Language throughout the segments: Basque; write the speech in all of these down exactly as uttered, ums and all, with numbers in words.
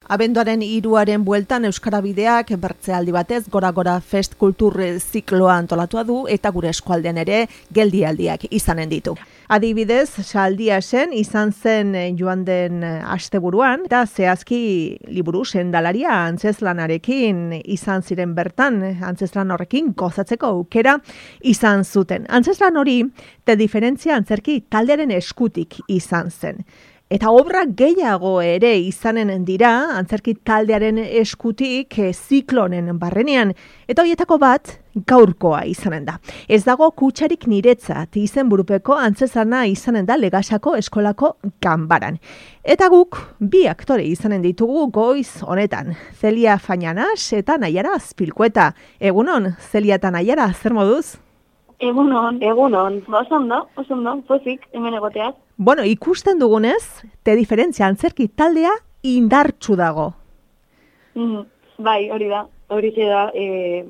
Abenduaren hiruaren bueltan Euskara Bideak bertzealdi batez gora-gora fest kultur zikloa antolatua du eta gure eskualdean ere geldialdiak izanen ditu. Adibidez, saldia zen izan zen joan den asteburuan eta zehazki liburu sendalaria antzeslanarekin izan ziren bertan, antzeslan horrekin gozatzeko aukera izan zuten. Antzeslan hori te diferentzia antzerki taldearen eskutik izan zen. Eta obra gehiago ere izanen dira antzerki taldearen eskutik e, ziklonen barrenean. Eta horietako bat gaurkoa izanen da. Ez dago kutsarik niretzat izenburupeko antzeslana izanen da Legasako eskolako ganbaran. Eta guk bi aktore izanen ditugu goiz honetan. Celia Fañanas eta Naiara Azpilkueta. Egunon, Celia eta Naiara, zer moduz? Egunon, egunon, oso ondo, oso ondo, pozik, hemen egoteaz. Bueno, ikusten dugunez, te diferentzia antzerki taldea indartsu dago. Mm, bai, hori da, hori da, e,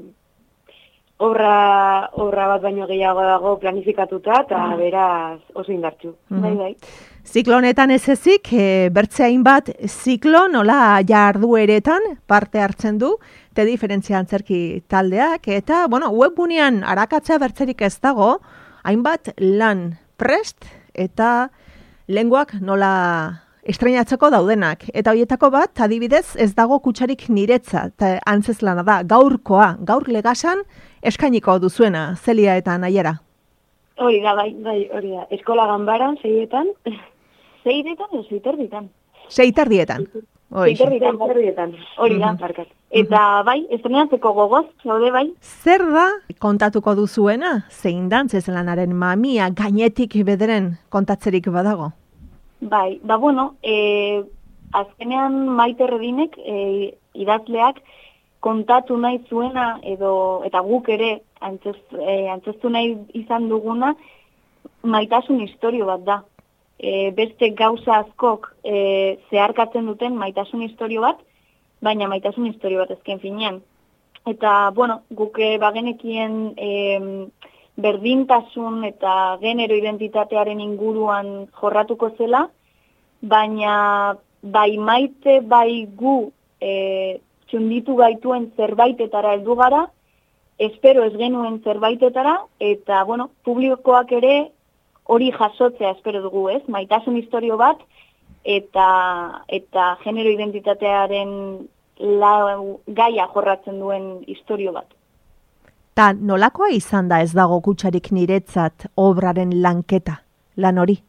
obra, obra bat baino gehiago dago planifikatuta, eta mm. beraz oso indartsu. Mm. Bai, bai. Ziklo honetan ez ezik, e, bertze hainbat ziklo nola jardueretan parte hartzen du, te diferentzia antzerki taldeak, eta, bueno, webgunean arakatzea bertzerik ez dago, hainbat lan prest eta lenguak nola estreinatzeko daudenak. Eta horietako bat, adibidez, ez dago kutsarik niretzat antzeslana da, gaurkoa, gaur Legasan eskainiko duzuena, Celia eta Naiara. Hori da, bai, bai, hori da. Eskola ganbaran, seietan, seietan edo seiterdietan. Seiterdietan. Seiterdietan, seiterdietan, hori da, barkat. Eta bai, estrenatzeko gogoz, zaude bai. Zer da kontatuko duzuena? Zein da antzeslanaren mamia gainetik bederen kontatzerik badago? Bai, ba bueno, e, azkenean Maite Redinek e, idazleak kontatu nahi zuena edo eta guk ere antzez, e, antzestu nahi izan duguna maitasun istorio bat da. E, beste gauza askok e, zeharkatzen duten maitasun istorio bat, baina maitasun istorio bat ezken finean. Eta, bueno, guk e, bagenekien e, berdintasun eta genero identitatearen inguruan jorratuko zela, baina bai Maite, bai gu e, txunditu gaituen zerbaitetara heldu gara, espero ez genuen zerbaitetara, eta, bueno, publikoak ere hori jasotzea espero dugu, ez? Maitasun istorio bat, eta eta genero identitatearen la, gaia jorratzen duen istorio bat. Ta nolakoa izan da ez dago kutsarik niretzat obraren lanketa, lan hori?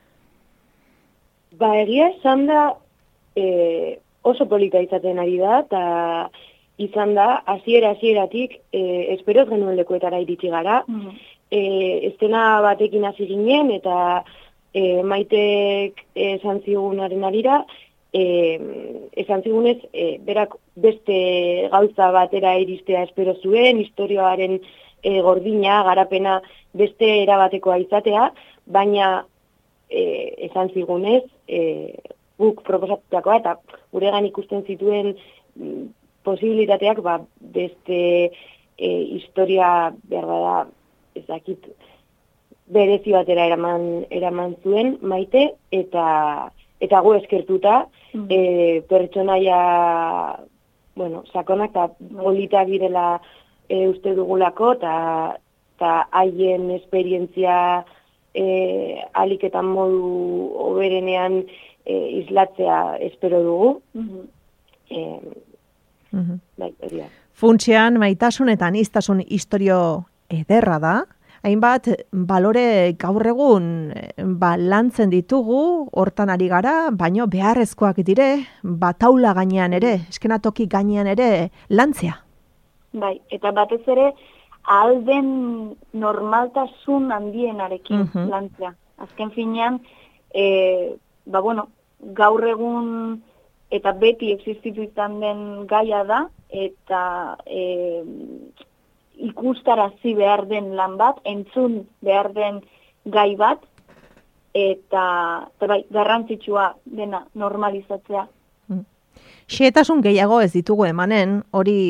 Ba, egia esan da e, oso polita izaten ari da, eta izan da, hasiera hasieratik e, esperoz genuen lekuetara iritsi gara, mm-hmm. e, estena batekin hasi ginen, eta e, Maitek esan zigunaren arira, e, esan zigunez, e, berak beste gauza batera iristea espero zuen, historioaren e, gordina, garapena beste erabatekoa izatea, baina e, esan zigunez, e, guk proposatutakoa, eta guregan ikusten zituen m, posibilitateak ba, beste e, historia behar da, ez dakit, berezi batera eraman, eraman zuen Maite, eta eta gu eskertuta, mm. e, pertsonaia, bueno, sakonak eta politak direla e, uste dugulako, eta haien esperientzia e, aliketan modu oberenean e, islatzea espero dugu. Mm-hmm. e, Mm-hmm. Bai, hori da. Funtsean maitasun eta aniztasun istorio ederra da. Hainbat balore gaur egun ba, lantzen ditugu, hortan ari gara, baino beharrezkoak dire, ba, taula gainean ere, eskenatoki gainean ere lantzea. Bai, eta batez ere alden normaltasun handienarekin mm-hmm. lantzea. Azken finean, e, ba bueno, gaur egun eta beti existitu izan den gaia da, eta e, ikustarazi behar den lan bat, entzun behar den gai bat, eta, eta bai, garrantzitsua dena normalizatzea. Xehetasun gehiago ez ditugu emanen, hori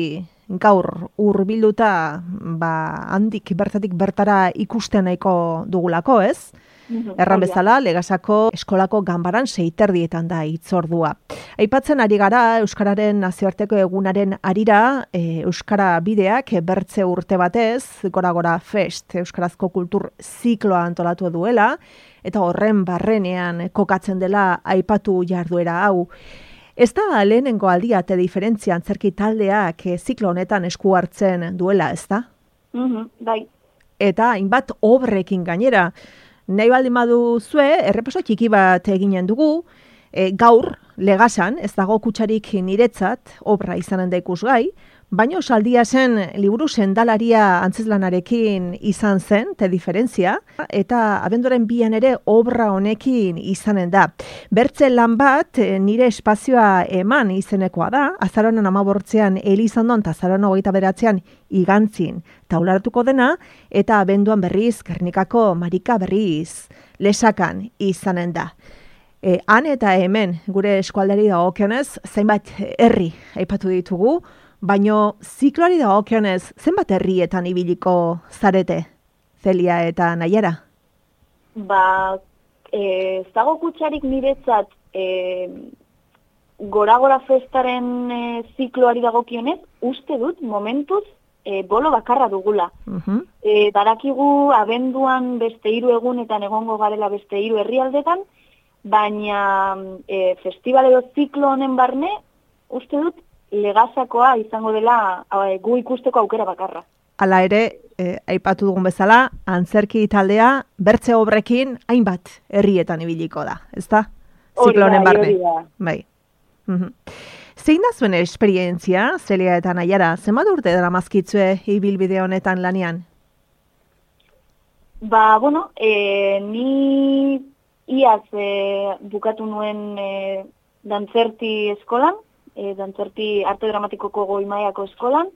gaur hurbilduta ba, handik bertatik bertara ikusten nahiko dugulako, ez? Erran bezala, Legasako eskolako ganbaran seiterdietan da hitzordua. Aipatzen ari gara Euskararen nazioarteko egunaren arira, e, Euskara bideak bertze urte batez, gora gora fest, Euskarazko kultur zikloa antolatu duela, eta horren barrenean kokatzen dela aipatu jarduera hau. Ez da lehenengo aldia te diferentzia antzerki taldeak e, ziklo honetan esku hartzen duela, ez da? Mm-hmm, bai. Eta hainbat obrekin gainera, nahi baldin baduzue, errepaso txiki bat eginen dugu, e, gaur, Legasan, ez dago kutsarik niretzat, obra izanen da ikusgai, baina saldia zen liburu sendalaria antzezlanarekin izan zen, te diferentzia, eta abenduaren bian ere obra honekin izanen da. Bertze lan bat, nire espazioa eman izenekoa da, azaronen amabortzean Elizondon, eta azaronen hogeita beratzean igantzin taularatuko dena, eta abenduan berriz, Gernikako Marika berriz, Lesakan izanen da. E, han eta hemen, gure eskualdari dagokionez, zenbat herri aipatu ditugu, baino zikloari dagokionez, zenbat herrietan ibiliko zarete, Celia eta Naiara? Ba, ez dago kutsarik niretzat e, gora-gora festaren e, zikloari dagokionez, uste dut momentuz e, bolo bakarra dugula. Uh-huh. E, badakigu abenduan beste hiru egunetan egongo garela beste hiru herrialdetan, baina e, festival edo ziklo honen barne, uste dut, Legasakoa izango dela e, gu ikusteko aukera bakarra. Hala ere, e, aipatu dugun bezala, antzerki taldea bertze obrekin hainbat herrietan ibiliko da, ezta? Ziklo honen barne. Bai. Uh-huh. Zein da zuen esperientzia, Celia eta Naiara, zenbat urte daramazkitzue ibilbide honetan lanean? Ba, bueno, e, ni iaz e, bukatu nuen e, dantzerti eskolan, e, dantzerti arte dramatikoko goi mailako eskolan,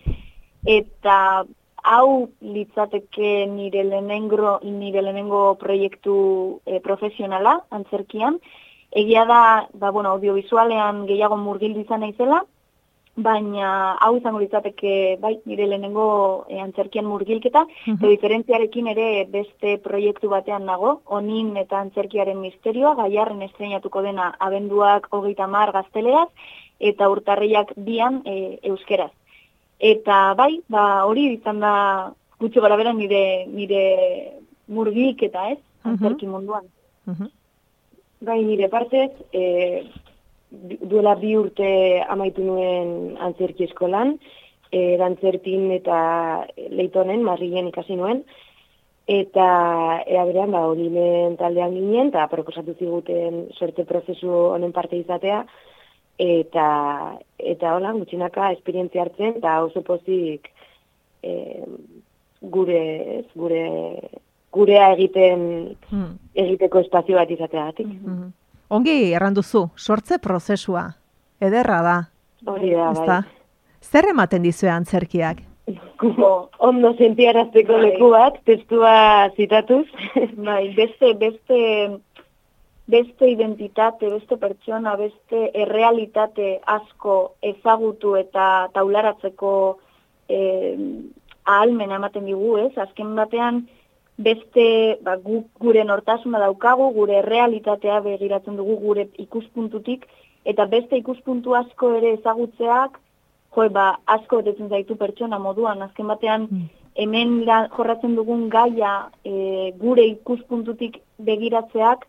eta hau litzateke nire lehenengo, nire lehenengo proiektu e, profesionala antzerkian. Egia da, ba, bueno, audiovisualean gehiago murgildu izan naizela, baina hau izango litzateke bai, nire lehenengo e, antzerkian murgilketa, uh-huh. Eta diferentziarekin ere beste proiektu batean nago, Onin eta antzerkiaren misterioa, Gaiarren estreinatuko dena abenduak hogeita hamar gazteleraz, eta urtarriak bian e, euskeraz. Eta bai, ba, hori izan da gutxi gara bera nire, nire murgilketa, ez, antzerki uh-huh. munduan. Uh-huh. Bai, nire partez, e, duela bi urte amaitu nuen antzerki eskolan, e, dantzertin eta Leitonen, Madrilen ikasi nuen, eta ea berean, ba, Olimen taldean ginen, eta proposatu ziguten sorte prozesu honen parte izatea, eta eta hola, gutxinaka esperientzia hartzen, eta oso pozik e, gure, ez, gure, gurea egiten, hmm. egiteko espazio bat izateagatik. Hmm. Ongi erranduzu, sortze prozesua, ederra da. Hori da, bai. Zer ematen dizue antzerkiak? Ondo sentiarazteko leku bat, testua zitatuz. Bai, beste, beste, beste identitate, beste pertsona, beste errealitate asko ezagutu eta taularatzeko eh, ahalmena ematen digu, ez? Azken batean, beste ba, gu, gure nortasuna daukagu, gure realitatea begiratzen dugu gure ikuspuntutik, eta beste ikuspuntu asko ere ezagutzeak, jo, ba, asko betetzen zaitu pertsona moduan, azken batean mm. hemen da, jorratzen dugun gaia e, gure ikuspuntutik begiratzeak,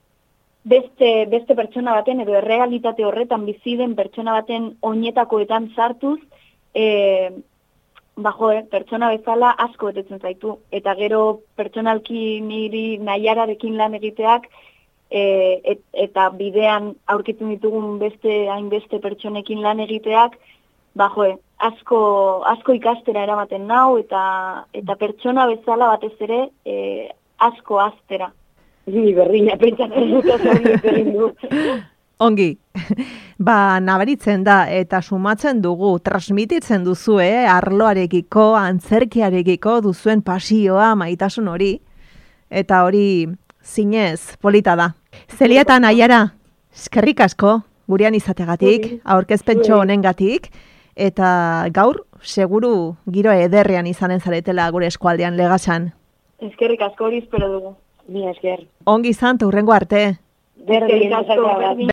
beste, beste pertsona baten, edo realitate horretan bizi den pertsona baten oinetakoetan sartuz, e, Ba, jo, eh, pertsona bezala asko betetzen zaitu. Eta gero pertsonalki niri Naiararekin lan egiteak, e, et, eta bidean aurkitzen ditugun beste hainbeste pertsonekin lan egiteak, ba, jo, eh, asko, asko ikastera eramaten nau, eta, eta pertsona bezala batez ere e, asko aztera. Ni berdina pentsatzen dut. Ongi, ba, nabaritzen da eta sumatzen dugu, transmititzen duzue, eh? Arloarekiko, antzerkiarekiko duzuen pasioa, maitasun hori, eta hori zinez polita da. Celia eta Naiara, eskerrik asko, gurean izategatik, aurkezpentxo honengatik, eta gaur seguru giro ederrean izanen zaretela gure eskualdean Legasan. Eskerrik asko hori espero dugu. Ni esker. Ongi izan, ta hurrengo arte. Berdin, Eskerrik asko, eskerrik asko. berdin.